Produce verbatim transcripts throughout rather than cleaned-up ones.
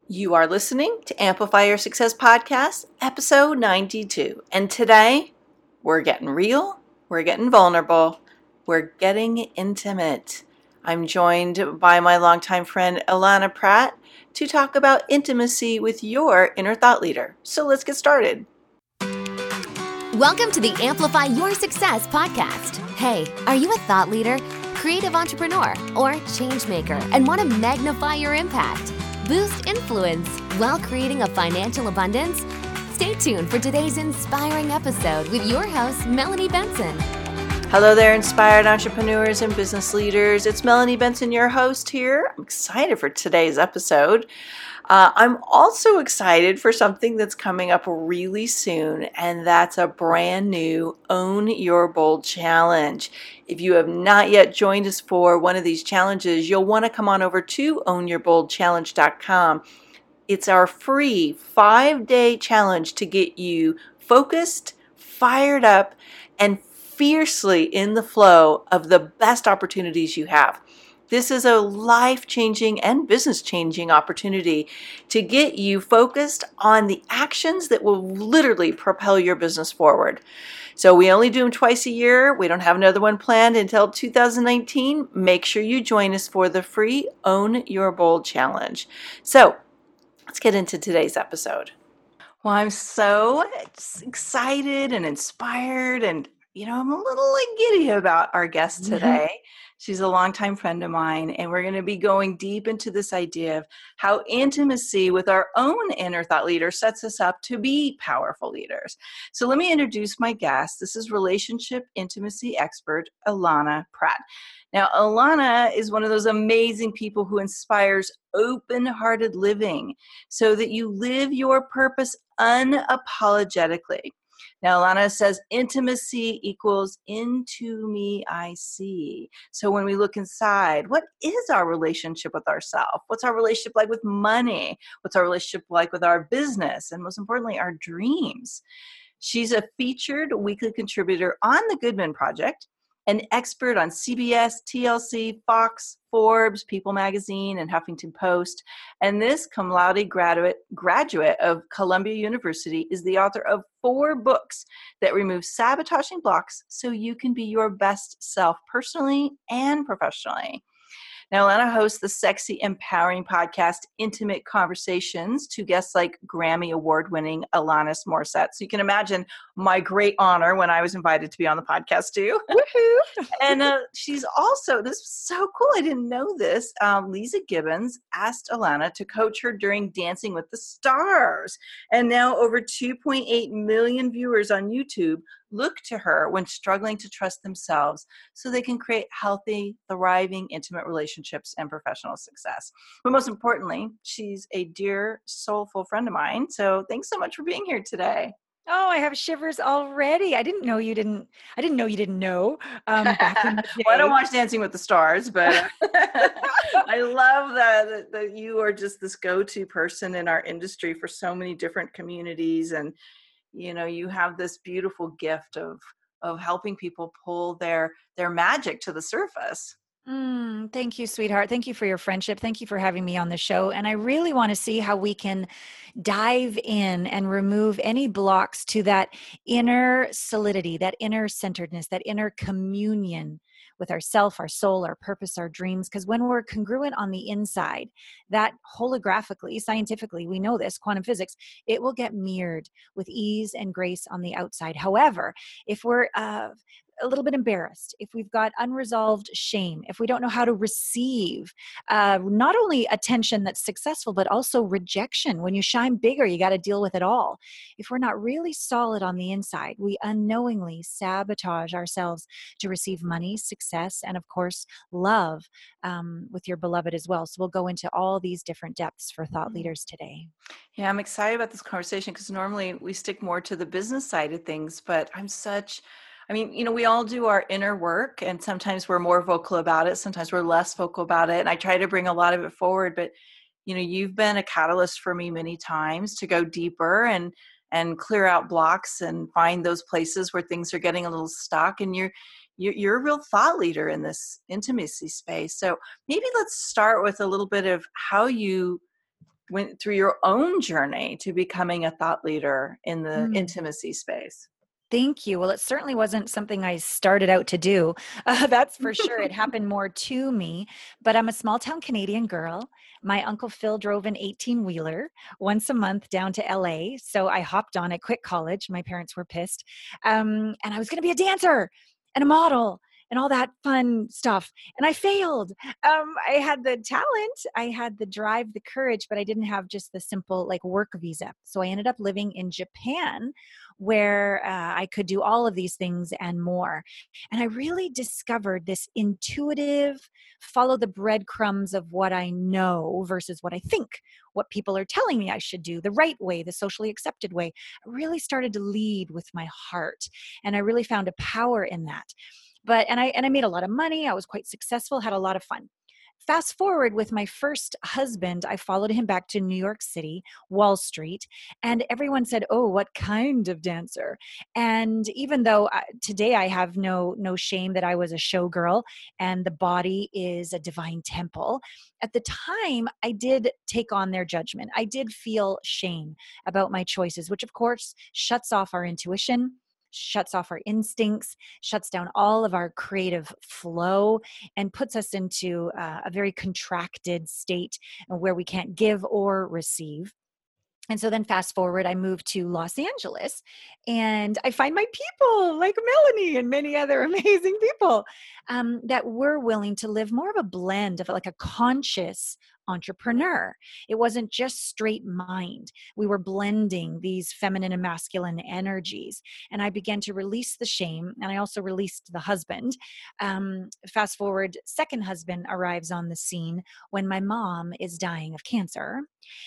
You are listening to Amplify Your Success Podcast, episode ninety-two. And today, we're getting real, we're getting vulnerable, we're getting intimate. I'm joined by my longtime friend, Ilana Pratt, to talk about intimacy with your inner thought leader. So let's get started. Welcome to the Amplify Your Success Podcast. Hey, are you a thought leader, creative entrepreneur, or change maker and want to magnify your impact? Boost influence while creating a financial abundance? Stay tuned for today's inspiring episode with your host, Melanie Benson. Hello there, inspired entrepreneurs and business leaders. It's Melanie Benson, your host here. I'm excited for today's episode. Uh, I'm also excited for something that's coming up really soon, and that's a brand new Own Your Bold challenge. If you have not yet joined us for one of these challenges, you'll want to come on over to own your bold challenge dot com. It's our free five-day challenge to get you focused, fired up, and fiercely in the flow of the best opportunities you have. This is a life-changing and business-changing opportunity to get you focused on the actions that will literally propel your business forward. So we only do them twice a year. We don't have another one planned until two thousand nineteen. Make sure you join us for the free Own Your Bold Challenge. So let's get into today's episode. Well, I'm so excited and inspired, and you know, I'm a little like giddy about our guest today. Mm-hmm. She's a longtime friend of mine, and we're going to be going deep into this idea of how intimacy with our own inner thought leader sets us up to be powerful leaders. So let me introduce my guest. This is relationship intimacy expert, Ilana Pratt. Now, Ilana is one of those amazing people who inspires open-hearted living so that you live your purpose unapologetically. Now, Ilana says intimacy equals into me I see. So when we look inside, what is our relationship with ourselves? What's our relationship like with money? What's our relationship like with our business? And most importantly, our dreams. She's a featured weekly contributor on The Goodman Project, an expert on C B S, T L C, Fox, Forbes, People Magazine, and Huffington Post. And this cum laude graduate, graduate of Columbia University is the author of four books that remove sabotaging blocks so you can be your best self personally and professionally. Now, Ilana hosts the sexy, empowering podcast, Intimate Conversations, to guests like Grammy Award-winning Alanis Morissette. So you can imagine my great honor when I was invited to be on the podcast too. Woohoo! And uh, she's also, this is so cool, I didn't know this, um, Leeza Gibbons asked Ilana to coach her during Dancing with the Stars. And now over two point eight million viewers on YouTube look to her when struggling to trust themselves so they can create healthy, thriving, intimate relationships and professional success. But most importantly, she's a dear, soulful friend of mine. So thanks so much for being here today. Oh, I have shivers already. I didn't know you didn't, I didn't know you didn't know. Um, back in the day. Well, I don't watch Dancing with the Stars, but I love that, that you are just this go-to person in our industry for so many different communities. And you know, you have this beautiful gift of of helping people pull their their magic to the surface. Mm, thank you, sweetheart. Thank you for your friendship. Thank you for having me on the show. And I really want to see how we can dive in and remove any blocks to that inner solidity, that inner centeredness, that inner communion with ourself, our soul, our purpose, our dreams. Because when we're congruent on the inside, that holographically, scientifically, we know this, quantum physics, it will get mirrored with ease and grace on the outside. However, if we're uh, a little bit embarrassed, if we've got unresolved shame, if we don't know how to receive uh, not only attention that's successful, but also rejection. When you shine bigger, you got to deal with it all. If we're not really solid on the inside, we unknowingly sabotage ourselves to receive money, success, and of course, love um, with your beloved as well. So we'll go into all these different depths for thought leaders today. Yeah, I'm excited about this conversation because normally we stick more to the business side of things, but I'm such I mean, you know, we all do our inner work, and sometimes we're more vocal about it. Sometimes we're less vocal about it. And I try to bring a lot of it forward, but, you know, you've been a catalyst for me many times to go deeper and, and clear out blocks and find those places where things are getting a little stuck. And you're, you're, you're a real thought leader in this intimacy space. So maybe let's start with a little bit of how you went through your own journey to becoming a thought leader in the Mm. intimacy space. Thank you. Well, it certainly wasn't something I started out to do. Uh, that's for sure. It happened more to me, but I'm a small town Canadian girl. My uncle Phil drove an eighteen wheeler once a month down to L A. So I hopped on it, quit college. My parents were pissed. Um, and I was going to be a dancer and a model and all that fun stuff. And I failed. Um, I had the talent, I had the drive, the courage, but I didn't have just the simple like work visa. So I ended up living in Japan, where uh, I could do all of these things and more. And I really discovered this intuitive, follow the breadcrumbs of what I know versus what I think, what people are telling me I should do, the right way, the socially accepted way. I really started to lead with my heart. And I really found a power in that. But, and I, and I made a lot of money. I was quite successful, had a lot of fun. Fast forward with my first husband, I followed him back to New York City, Wall Street, and everyone said, "Oh, what kind of dancer?" And even though I, today I have no no shame that I was a showgirl and the body is a divine temple, at the time I did take on their judgment. I did feel shame about my choices, which of course shuts off our intuition, shuts off our instincts, shuts down all of our creative flow, and puts us into uh, a very contracted state where we can't give or receive. And so then fast forward, I moved to Los Angeles and I find my people like Melanie and many other amazing people um, that were willing to live more of a blend of like a conscious entrepreneur. It wasn't just straight mind. We were blending these feminine and masculine energies. And I began to release the shame. And I also released the husband. Um, fast forward, second husband arrives on the scene when my mom is dying of cancer.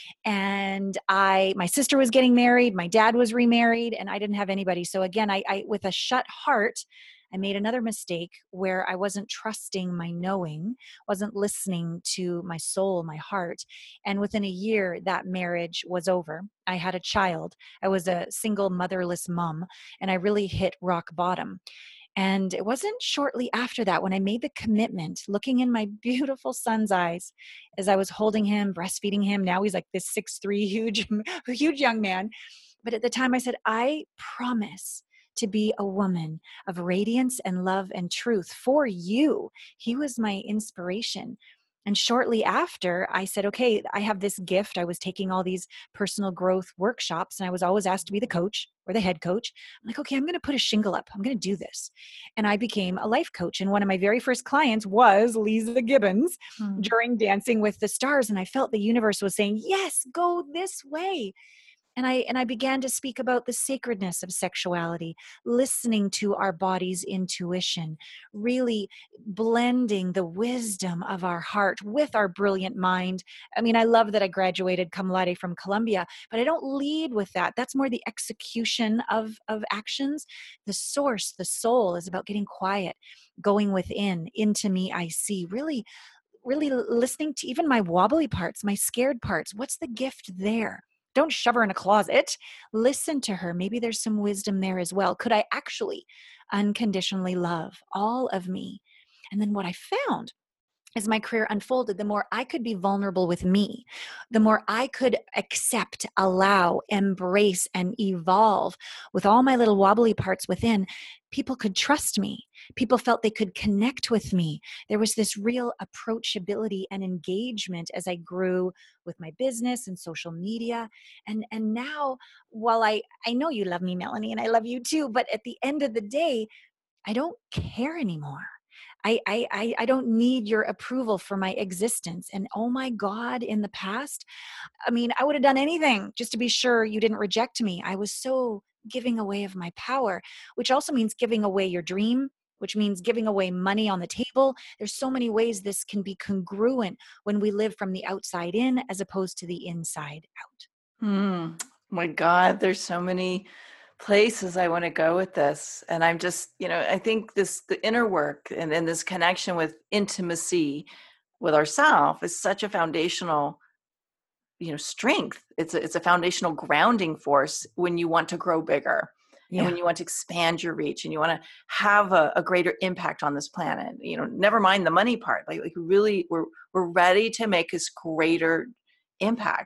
And I, my sister was getting married, my dad was remarried, and I didn't have anybody. So again, I, I, with a shut heart, I made another mistake where I wasn't trusting my knowing, wasn't listening to my soul, my heart. And within a year, that marriage was over. I had a child. I was a single motherless mom, and I really hit rock bottom. And it wasn't shortly after that when I made the commitment, looking in my beautiful son's eyes as I was holding him, breastfeeding him. Now he's like this six three huge, huge young man. But at the time I said, I promise to be a woman of radiance and love and truth for you. He was my inspiration. And shortly after, I said, okay, I have this gift. I was taking all these personal growth workshops, and I was always asked to be the coach or the head coach. I'm like, okay, I'm going to put a shingle up. I'm going to do this. And I became a life coach. And one of my very first clients was Lisa Gibbons hmm. during Dancing with the Stars. And I felt the universe was saying, yes, go this way. And I and I began to speak about the sacredness of sexuality, listening to our body's intuition, really blending the wisdom of our heart with our brilliant mind. I mean, I love that I graduated cum laude from Columbia, but I don't lead with that. That's more the execution of, of actions. The source, the soul is about getting quiet, going within, into me I see, really, really listening to even my wobbly parts, my scared parts. What's the gift there? Don't shove her in a closet. Listen to her. Maybe there's some wisdom there as well. Could I actually unconditionally love all of me? And then what I found as my career unfolded, the more I could be vulnerable with me, the more I could accept, allow, embrace, and evolve with all my little wobbly parts within, people could trust me. People felt they could connect with me. There was this real approachability and engagement as I grew with my business and social media. And, and now, while I, I know you love me, Melanie, and I love you too, but at the end of the day, I don't care anymore. I, I, I don't need your approval for my existence. And oh my God, in the past, I mean, I would have done anything just to be sure you didn't reject me. I was so giving away of my power, which also means giving away your dream, which means giving away money on the table. There's so many ways this can be congruent when we live from the outside in as opposed to the inside out. Hmm. My God, there's so many places I want to go with this. And I'm just, you know, I think this, the inner work and, and this connection with intimacy with ourselves is such a foundational, you know, strength. It's a, it's a foundational grounding force when you want to grow bigger yeah. and when you want to expand your reach and you want to have a, a greater impact on this planet, you know, never mind the money part, like, like really we're, we're ready to make this greater impact.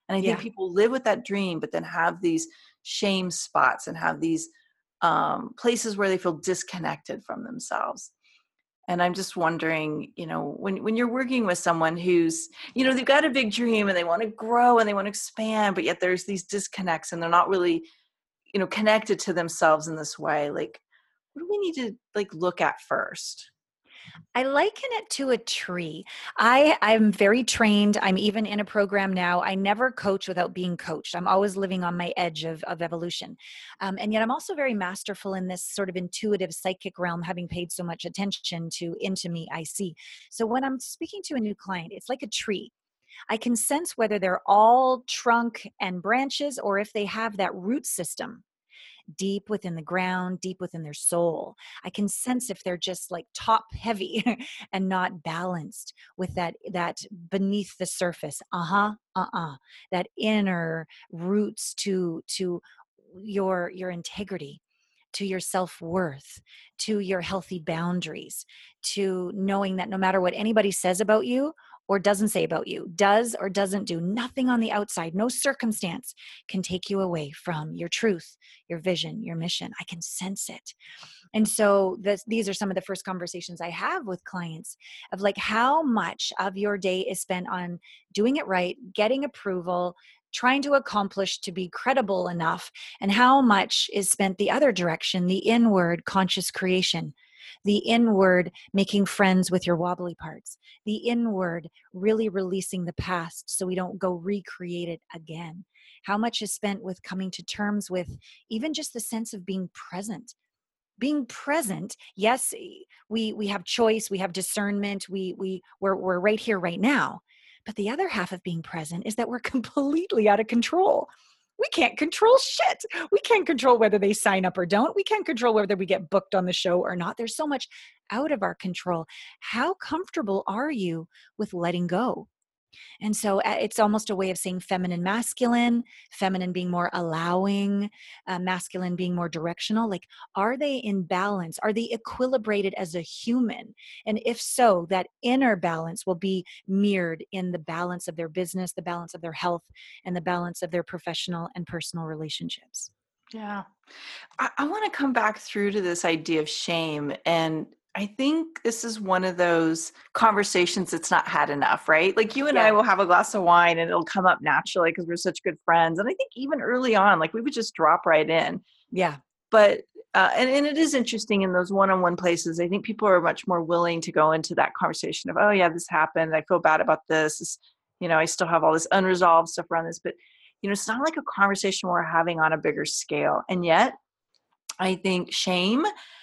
And I think Yeah. people live with that dream, but then have these shame spots and have these um, places where they feel disconnected from themselves. And I'm just wondering, you know, when, when you're working with someone who's, you know, they've got a big dream and they want to grow and they want to expand, but yet there's these disconnects and they're not really, you know, connected to themselves in this way. Like, what do we need to like look at first? I liken it to a tree. I I'm very trained. I'm even in a program now. I never coach without being coached. I'm always living on my edge of, of evolution. Um, and yet I'm also very masterful in this sort of intuitive psychic realm, having paid so much attention to Into Me, I See. So when I'm speaking to a new client, it's like a tree. I can sense whether they're all trunk and branches or if they have that root system deep within the ground, deep within their soul. I can sense if they're just like top heavy and not balanced with that that beneath the surface. Uh-huh, uh-uh. That inner roots to to your your integrity, to your self-worth, to your healthy boundaries, to knowing that no matter what anybody says about you or doesn't say about you, does or doesn't do, nothing on the outside, no circumstance can take you away from your truth, your vision, your mission. I can sense it. And so this, these are some of the first conversations I have with clients of like how much of your day is spent on doing it right, getting approval, trying to accomplish to be credible enough, and how much is spent the other direction, the inward conscious creation, the inward making friends with your wobbly parts, the inward really releasing the past so we don't go recreate it again. How much is spent with coming to terms with even just the sense of being present. Being present, yes, we we have choice, we have discernment, we we we're we're right here right now. But the other half of being present is that we're completely out of control. We can't control shit. We can't control whether they sign up or don't. We can't control whether we get booked on the show or not. There's so much out of our control. How comfortable are you with letting go? And so uh, it's almost a way of saying feminine, masculine, feminine being more allowing, uh, masculine being more directional. Like, are they in balance? Are they equilibrated as a human? And if so, that inner balance will be mirrored in the balance of their business, the balance of their health, and the balance of their professional and personal relationships. Yeah. I, I want to come back through to this idea of shame. And I think this is one of those conversations that's not had enough, right? Like you and I Yeah. will have a glass of wine and it'll come up naturally because we're such good friends. And I think even early on, like we would just drop right in. Yeah. But, uh, and, and it is interesting in those one-on-one places. I think people are much more willing to go into that conversation of, oh yeah, this happened. I feel bad about this. This, you know, I still have all this unresolved stuff around this, but you know, it's not like a conversation we're having on a bigger scale. And yet I think shame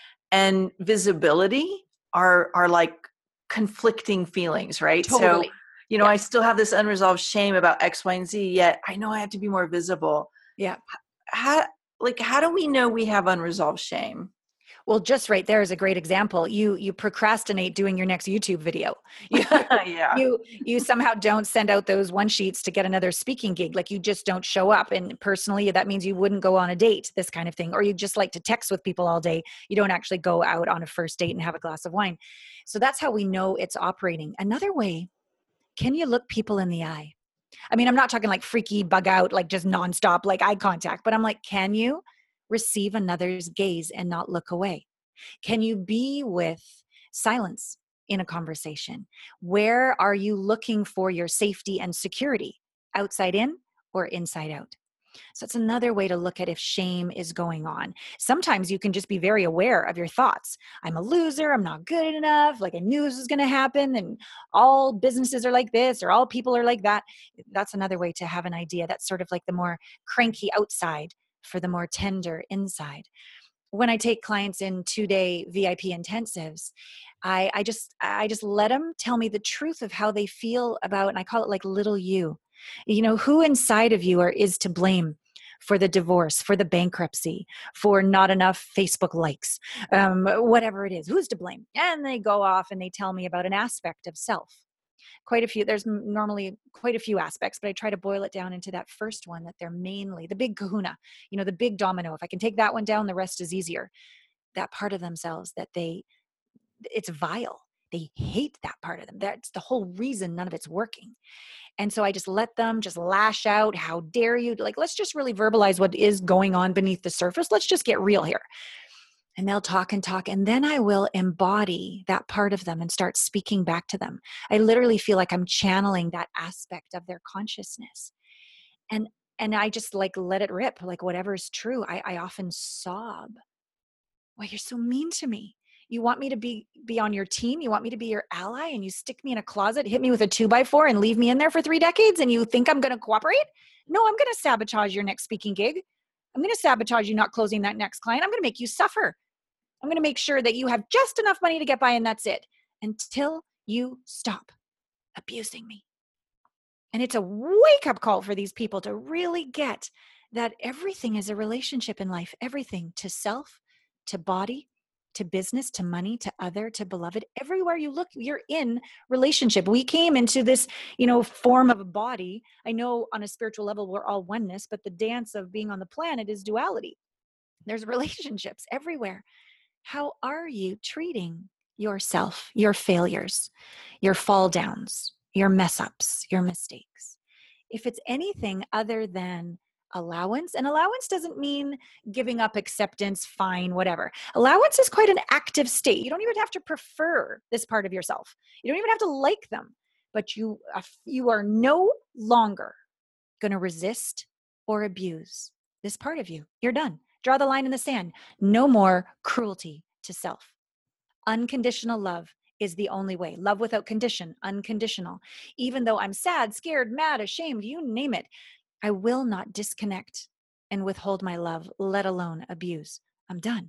and visibility are are like conflicting feelings, right? So, Totally. you know, Yeah. I still have this unresolved shame about X, Y, and Z, yet I know I have to be more visible. Yeah. How like how do we know we have unresolved shame? Well, just right there is a great example. You you procrastinate doing your next YouTube video. You Yeah. you you somehow don't send out those one sheets to get another speaking gig. Like you just don't show up. And personally, that means you wouldn't go on a date, this kind of thing. Or you just like to text with people all day. You don't actually go out on a first date and have a glass of wine. So that's how we know it's operating. Another way, can you look people in the eye? I mean, I'm not talking like freaky bug out, like just nonstop, like eye contact, but I'm like, can you receive another's gaze and not look away? Can you be with silence in a conversation? Where are you looking for your safety and security? Outside in or inside out? So it's another way to look at if shame is going on. Sometimes you can just be very aware of your thoughts. I'm a loser. I'm not good enough. Like I knew this was going to happen. And all businesses are like this or all people are like that. That's another way to have an idea. That's sort of like the more cranky outside for the more tender inside. When I take clients in two-day V I P intensives, I, I just I just let them tell me the truth of how they feel about, and I call it like little you. You know, who inside of you are is to blame for the divorce, for the bankruptcy, for not enough Facebook likes, um, whatever it is. Who's to blame? And they go off and they tell me about an aspect of self. Quite a few, there's normally quite a few aspects, but I try to boil it down into that first one that they're mainly the big kahuna, you know, the big domino. If I can take that one down, the rest is easier. That part of themselves that they, it's vile. They hate that part of them. That's the whole reason none of it's working. And so I just let them just lash out. How dare you? Like, let's just really verbalize what is going on beneath the surface. Let's just get real here. And they'll talk and talk. And then I will embody that part of them and start speaking back to them. I literally feel like I'm channeling that aspect of their consciousness. And and I just like let it rip, like whatever is true. I, I often sob. Why, you're so mean to me. You want me to be, be on your team? You want me to be your ally? And you stick me in a closet, hit me with a two by four and leave me in there for three decades? And you think I'm going to cooperate? No, I'm going to sabotage your next speaking gig. I'm going to sabotage you not closing that next client. I'm going to make you suffer. I'm going to make sure that you have just enough money to get by and that's it, until you stop abusing me. And it's a wake-up call for these people to really get that everything is a relationship in life. Everything, to self, to body, to business, to money, to other, to beloved. Everywhere you look, you're in relationship. We came into this, you know, form of a body. I know on a spiritual level, we're all oneness, but the dance of being on the planet is duality. There's relationships everywhere. How are you treating yourself, your failures, your fall downs, your mess ups, your mistakes? If it's anything other than allowance, and allowance doesn't mean giving up, acceptance, fine, whatever. Allowance is quite an active state. You don't even have to prefer this part of yourself. You don't even have to like them, but you, uh, you are no longer going to resist or abuse this part of you. You're done. Draw the line in the sand. No more cruelty to self. Unconditional love is the only way. Love without condition, unconditional. Even though I'm sad, scared, mad, ashamed, you name it, I will not disconnect and withhold my love, let alone abuse. I'm done.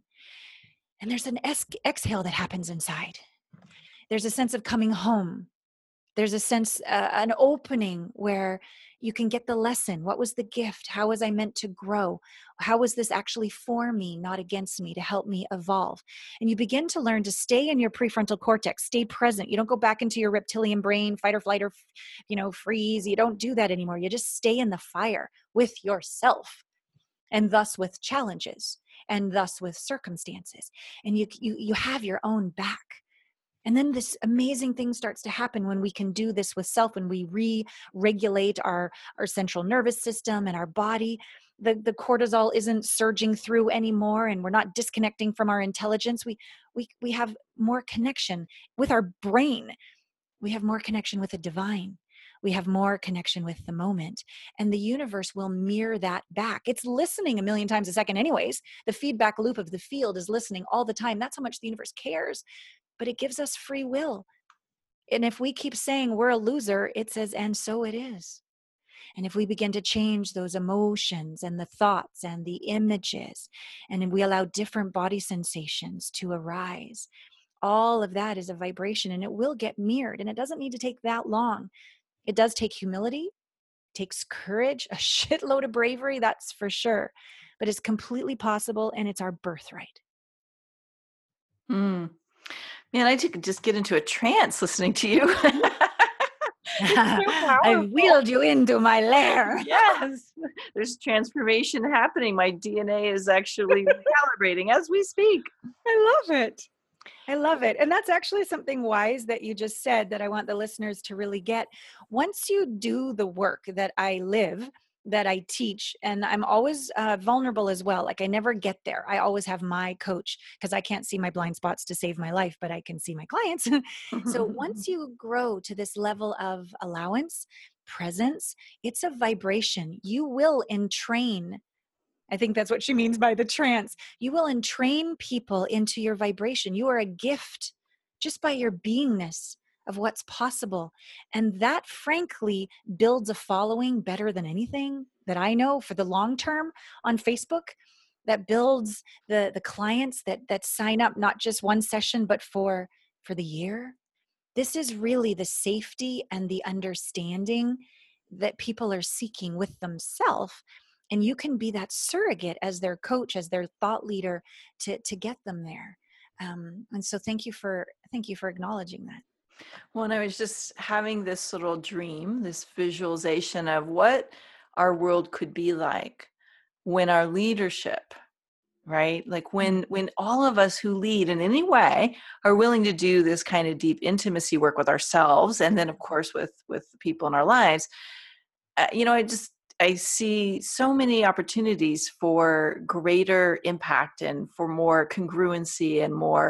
And there's an ex- exhale that happens inside. There's a sense of coming home. There's a sense, uh, an opening where you can get the lesson. What was the gift? How was I meant to grow? How was this actually for me, not against me, to help me evolve? And you begin to learn to stay in your prefrontal cortex, stay present. You don't go back into your reptilian brain, fight or flight or, you know, freeze. You don't do that anymore. You just stay in the fire with yourself, and thus with challenges, and thus with circumstances. And you, you, you have your own back. And then this amazing thing starts to happen when we can do this with self, when we re-regulate our, our central nervous system and our body. The, the cortisol isn't surging through anymore, and we're not disconnecting from our intelligence. We, we, we have more connection with our brain. We have more connection with the divine. We have more connection with the moment. And the universe will mirror that back. It's listening a million times a second anyways. The feedback loop of the field is listening all the time. That's how much the universe cares. But it gives us free will. And if we keep saying we're a loser, it says, and so it is. And if we begin to change those emotions and the thoughts and the images, and we allow different body sensations to arise, all of that is a vibration, and it will get mirrored. And it doesn't need to take that long. It does take humility, takes courage, a shitload of bravery, that's for sure. But it's completely possible, and it's our birthright. Hmm. Man, I could just get into a trance listening to you. I wheeled you into my lair. Yes, there's transformation happening. My D N A is actually recalibrating as we speak. I love it. I love it. And that's actually something wise that you just said that I want the listeners to really get. Once you do the work that I live, that I teach, and I'm always uh, vulnerable as well. Like I never get there. I always have my coach, because I can't see my blind spots to save my life, but I can see my clients. So once you grow to this level of allowance, presence, it's a vibration. You will entrain. I think that's what she means by the trance. You will entrain people into your vibration. You are a gift just by your beingness of what's possible. And that frankly builds a following better than anything that I know for the long term on Facebook. That builds the, the clients that, that sign up, not just one session, but for, for the year. This is really the safety and the understanding that people are seeking with themselves. And you can be that surrogate as their coach, as their thought leader to, to get them there. Um, and so thank you for, thank you for acknowledging that. Well, and I was just having this little dream, this visualization of what our world could be like when our leadership right? Like Mm. when when all of us who lead in any way are willing to do this kind of deep intimacy work with ourselves, and then of course with with the people in our lives, uh, you know, I just I see so many opportunities for greater impact and for more congruency and more,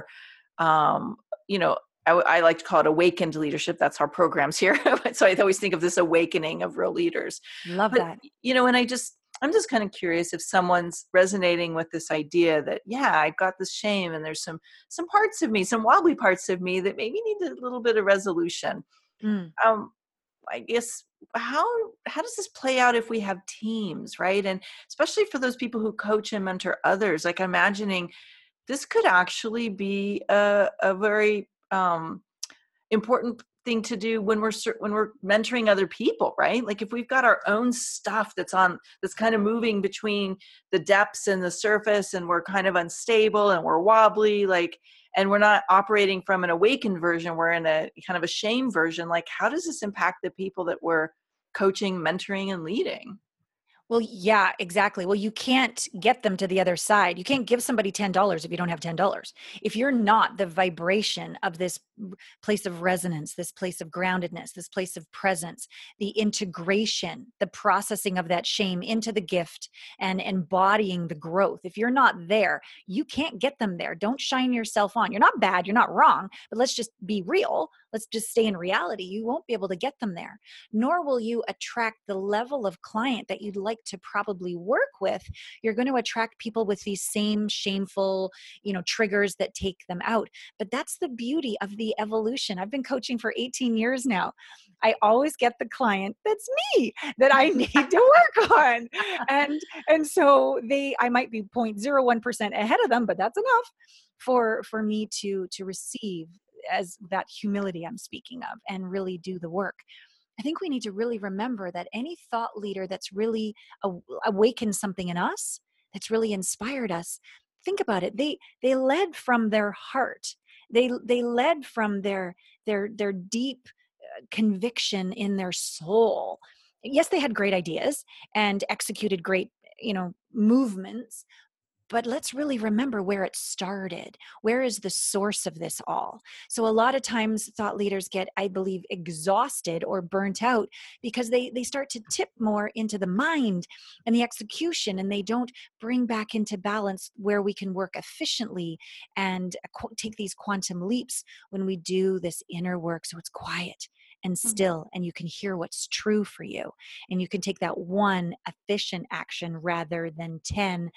um, you know, I, I like to call it awakened leadership. That's our programs here. So I always think of this awakening of real leaders. Love But, that. you know, and I just, I'm just kind of curious if someone's resonating with this idea that, yeah, I've got this shame and there's some, some parts of me, some wobbly parts of me that maybe need a little bit of resolution. Mm. Um, I guess how how does this play out if we have teams, right? And especially for those people who coach and mentor others, like imagining this could actually be a, a very um, important thing to do when we're cer- when we're mentoring other people, right? Like if we've got our own stuff that's on that's kind of moving between the depths and the surface, and we're kind of unstable and we're wobbly, like, and we're not operating from an awakened version, we're in a kind of a shame version. Like, how does this impact the people that we're coaching, mentoring, and leading? Well, yeah, exactly. Well, you can't get them to the other side. You can't give somebody ten dollars if you don't have ten dollars. If you're not the vibration of this place of resonance, this place of groundedness, this place of presence, the integration, the processing of that shame into the gift and embodying the growth, if you're not there, you can't get them there. Don't shine yourself on. You're not bad, you're not wrong, but let's just be real. Let's just stay in reality. You won't be able to get them there, nor will you attract the level of client that you'd like to probably work with. You're going to attract people with these same shameful, you know, triggers that take them out. But that's the beauty of the evolution. I've been coaching for eighteen years now. I always get the client that's me that I need to work on. And and so they I might be zero point zero one percent ahead of them, but that's enough for for me to to receive as that humility I'm speaking of and really do the work. I think we need to really remember that any thought leader that's really aw- awakened something in us, that's really inspired us, think about it. They they led from their heart. They they led from their their their deep uh, conviction in their soul. Yes, they had great ideas and executed great, you know, movements, but let's really remember where it started. Where is the source of this all? So a lot of times thought leaders get, I believe, exhausted or burnt out because they they start to tip more into the mind and the execution, and they don't bring back into balance where we can work efficiently and qu- take these quantum leaps when we do this inner work. So it's quiet and still, and you can hear what's true for you, and you can take that one efficient action rather than ten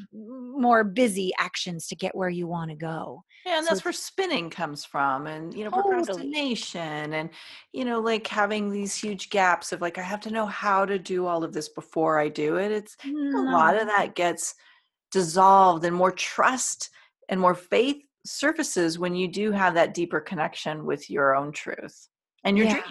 more busy actions to get where you want to go. Yeah, and So that's it's where spinning comes from, and, you know, totally, procrastination, and, you know, like having these huge gaps of like, I have to know how to do all of this before I do it. It's a lot no. of that gets dissolved, and more trust and more faith surfaces when you do have that deeper connection with your own truth and your Yeah. dream.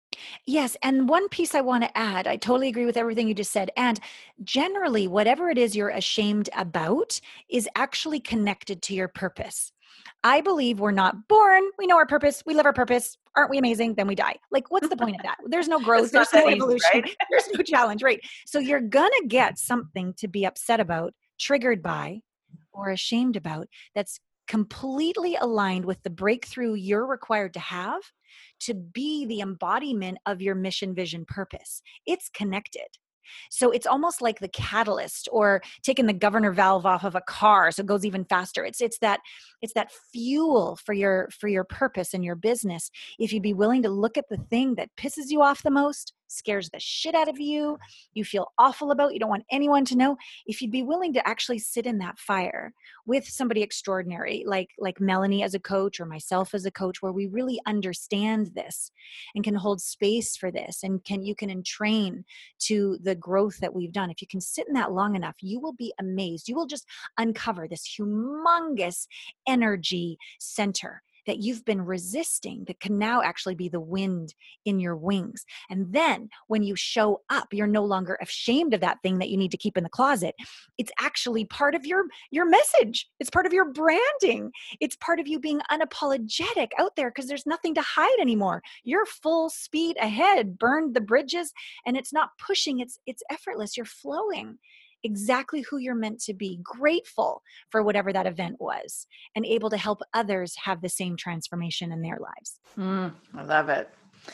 Yes. And one piece I want to add, I totally agree with everything you just said. And generally, whatever it is you're ashamed about is actually connected to your purpose. I believe we're not born. We know our purpose. We live our purpose. Aren't we amazing? Then we die. Like, what's the point of that? There's no growth. It's not There's that no easy, evolution. right? There's no challenge, right? So you're going to get something to be upset about, triggered by, or ashamed about that's completely aligned with the breakthrough you're required to have to be the embodiment of your mission, vision, purpose. It's connected. So it's almost like the catalyst or taking the governor valve off of a car so it goes even faster. It's it's that it's that fuel for your for your purpose and your business. If you'd be willing to look at the thing that pisses you off the most, scares the shit out of you, you feel awful about, you don't want anyone to know, if you'd be willing to actually sit in that fire with somebody extraordinary like like Melanie as a coach or myself as a coach, where we really understand this and can hold space for this and can you can entrain to the growth that we've done. If you can sit in that long enough, you will be amazed. You will just uncover this humongous energy center that you've been resisting that can now actually be the wind in your wings. And then when you show up, you're no longer ashamed of that thing that you need to keep in the closet. It's actually part of your your message. It's part of your branding. It's part of you being unapologetic out there because there's nothing to hide anymore. You're full speed ahead, burned the bridges, and it's not pushing, it's it's effortless. You're flowing. exactly who you're meant to be, grateful for whatever that event was, and able to help others have the same transformation in their lives. Mm, I love it.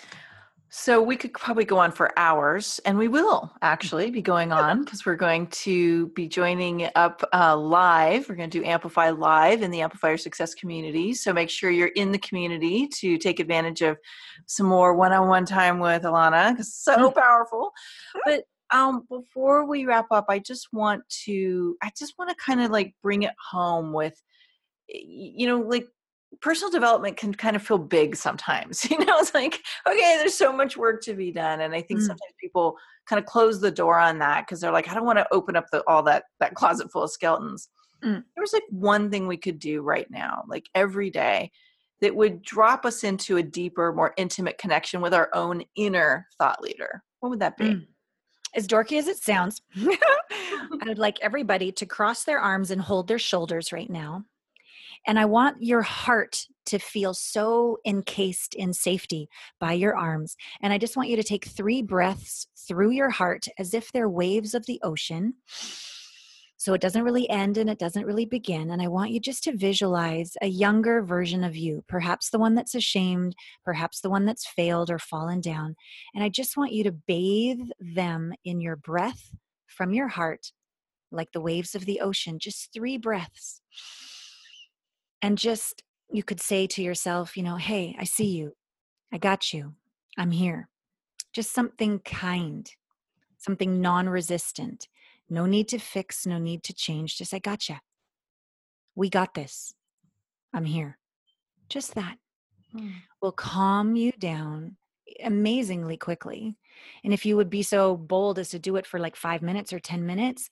So we could probably go on for hours, and we will actually be going on because we're going to be joining up uh, live. We're going to do Amplify Live in the Amplify Your Success community. So make sure you're in the community to take advantage of some more one-on-one time with Alana, because it's so powerful. But um, before we wrap up, I just want to, I just want to kind of like bring it home with, you know, like, personal development can kind of feel big sometimes. You know, it's like, okay, there's so much work to be done. And I think mm. sometimes people kind of close the door on that because they're like, I don't want to open up the, all that, that closet full of skeletons. Mm. There's like one thing we could do right now, like every day, that would drop us into a deeper, more intimate connection with our own inner thought leader. What would that be? Mm. As dorky as it sounds, I would like everybody to cross their arms and hold their shoulders right now. And I want your heart to feel so encased in safety by your arms. And I just want you to take three breaths through your heart as if they're waves of the ocean. So it doesn't really end and it doesn't really begin. And I want you just to visualize a younger version of you, perhaps the one that's ashamed, perhaps the one that's failed or fallen down. And I just want you to bathe them in your breath from your heart, like the waves of the ocean, just three breaths. And just, you could say to yourself, you know, hey, I see you. I got you. I'm here. Just something kind, something non-resistant. No need to fix, no need to change. Just, I gotcha. We got this. I'm here. Just that hmm. will calm you down amazingly quickly. And if you would be so bold as to do it for like five minutes or ten minutes,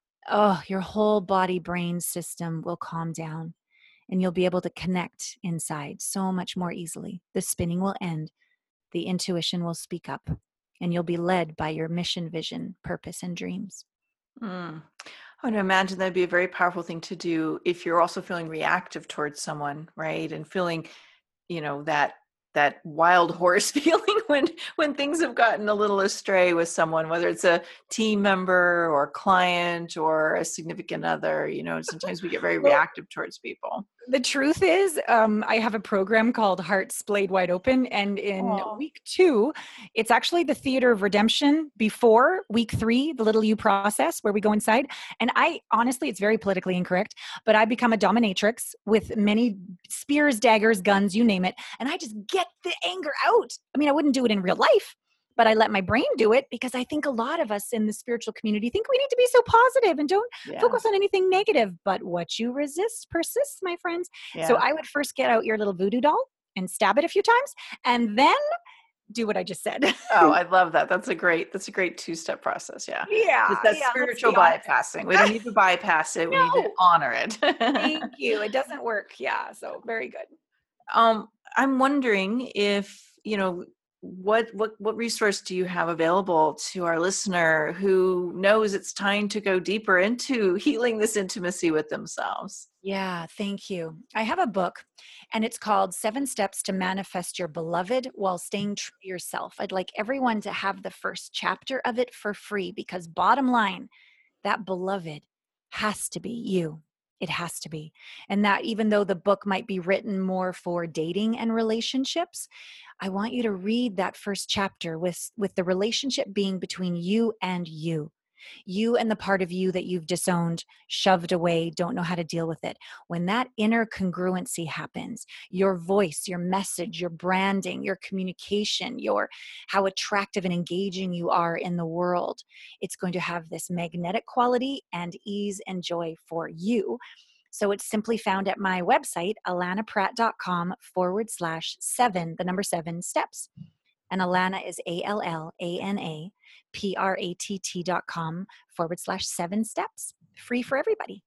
oh, your whole body brain system will calm down. And you'll be able to connect inside so much more easily. The spinning will end. The intuition will speak up. And you'll be led by your mission, vision, purpose, and dreams. Mm. I would imagine that'd be a very powerful thing to do if you're also feeling reactive towards someone, right? And feeling, you know, that that wild horse feeling when when things have gotten a little astray with someone, whether it's a team member or client or a significant other. You know, sometimes we get very well, reactive towards people. The truth is, um, I have a program called Hearts Splayed Wide Open. And in Aww. week two, it's actually the theater of redemption before week three, the little U process where we go inside. And I, honestly, it's very politically incorrect, but I become a dominatrix with many spears, daggers, guns, you name it. And I just get the anger out. I mean, I wouldn't do it in real life, but I let my brain do it because I think a lot of us in the spiritual community think we need to be so positive and don't yeah. focus on anything negative. But what you resist persists, my friends. Yeah. So I would first get out your little voodoo doll and stab it a few times and then do what I just said. Oh, I love that. That's a great, that's a great two-step process. Yeah. Yeah. It's that yeah, spiritual bypassing. We don't need to bypass it. No. We need to honor it. Thank you. It doesn't work. Yeah. So very good. Um, I'm wondering if, you know, what, what, what resource do you have available to our listener who knows it's time to go deeper into healing this intimacy with themselves? Yeah, thank you. I have a book and it's called Seven Steps to Manifest Your Beloved While Staying True to Yourself. I'd like everyone to have the first chapter of it for free because bottom line, that beloved has to be you. It has to be. And that even though the book might be written more for dating and relationships, I want you to read that first chapter with, with the relationship being between you and you. You and the part of you that you've disowned, shoved away, don't know how to deal with it. When that inner congruency happens, your voice, your message, your branding, your communication, your how attractive and engaging you are in the world, it's going to have this magnetic quality and ease and joy for you. So it's simply found at my website, allanapratt.com forward slash seven, the number seven steps. And Allana is A L L A N A P R A T T dot com forward slash seven steps. Free for everybody.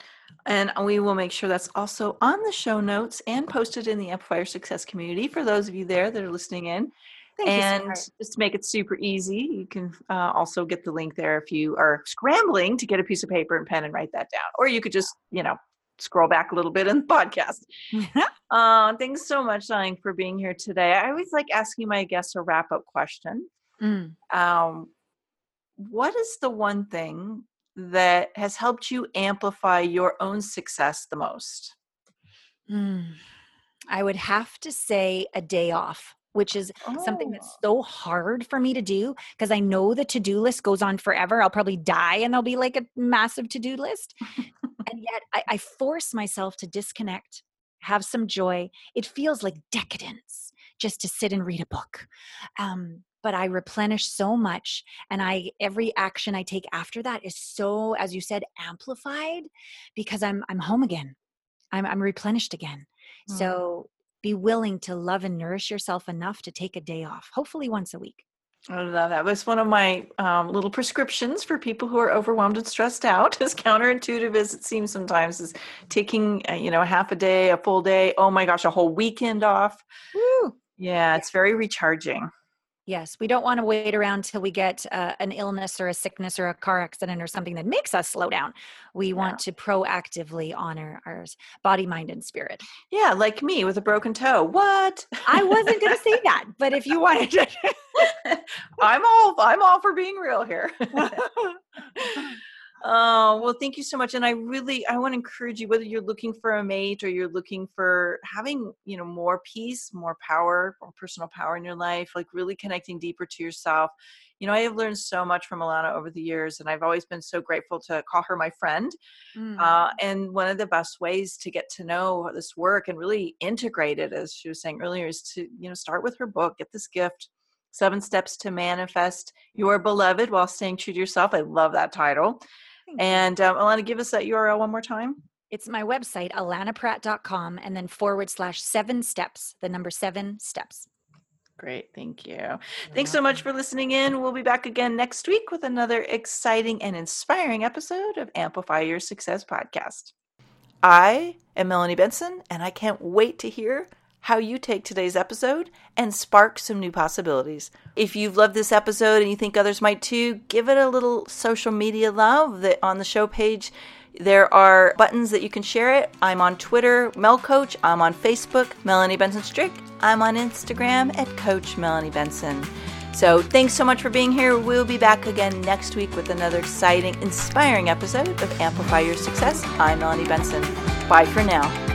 And we will make sure that's also on the show notes and posted in the Amplify Your Success community for those of you there that are listening in. Thank and you, just to make it super easy, you can uh, also get the link there if you are scrambling to get a piece of paper and pen and write that down. Or you could just, you know, scroll back a little bit in the podcast. uh, thanks so much, Darling, for being here today. I always like asking my guests a wrap-up question. Mm. Um, what is the one thing that has helped you amplify your own success the most? Mm, I would have to say a day off, which is something Oh. that's so hard for me to do because I know the to-do list goes on forever. I'll probably die and there'll be like a massive to-do list. And yet I, I force myself to disconnect, have some joy. It feels like decadence just to sit and read a book. Um, but I replenish so much. And I every action I take after that is so, as you said, amplified because I'm I'm home again. I'm I'm replenished again. Mm. So be willing to love and nourish yourself enough to take a day off, hopefully once a week. I love that. That's one of my um, little prescriptions for people who are overwhelmed and stressed out. As counterintuitive as it seems sometimes, is taking uh, you know a half a day, a full day. Oh my gosh, a whole weekend off. Woo! Yeah, it's very recharging. Yes, we don't want to wait around till we get uh, an illness or a sickness or a car accident or something that makes us slow down. We Yeah. want to proactively honor our body, mind, and spirit. Yeah, like me with a broken toe. What? I wasn't going to say that, but if you wanted to. I'm all I'm all for being real here. Oh, well, thank you so much. And I really, I want to encourage you, whether you're looking for a mate or you're looking for having, you know, more peace, more power, more personal power in your life, like really connecting deeper to yourself. You know, I have learned so much from Alana over the years, and I've always been so grateful to call her my friend. Mm. Uh, and one of the best ways to get to know this work and really integrate it, as she was saying earlier, is to, you know, start with her book, get this gift, Seven Steps to Manifest Your Beloved While Staying True to Yourself. I love that title. Thank you. And um, Alana, give us that U R L one more time. It's my website, alana pratt dot com, and then forward slash seven steps, the number seven steps. Great. Thank you. Thanks so much for listening in. We'll be back again next week with another exciting and inspiring episode of Amplify Your Success podcast. I am Melanie Benson, and I can't wait to hear how you take today's episode and spark some new possibilities. If you've loved this episode and you think others might too, give it a little social media love. That on the show page, there are buttons that you can share it. I'm on Twitter, Mel Coach. I'm on Facebook, Melanie Benson Strick. I'm on Instagram at Coach Melanie Benson. So thanks so much for being here. We'll be back again next week with another exciting, inspiring episode of Amplify Your Success. I'm Melanie Benson. Bye for now.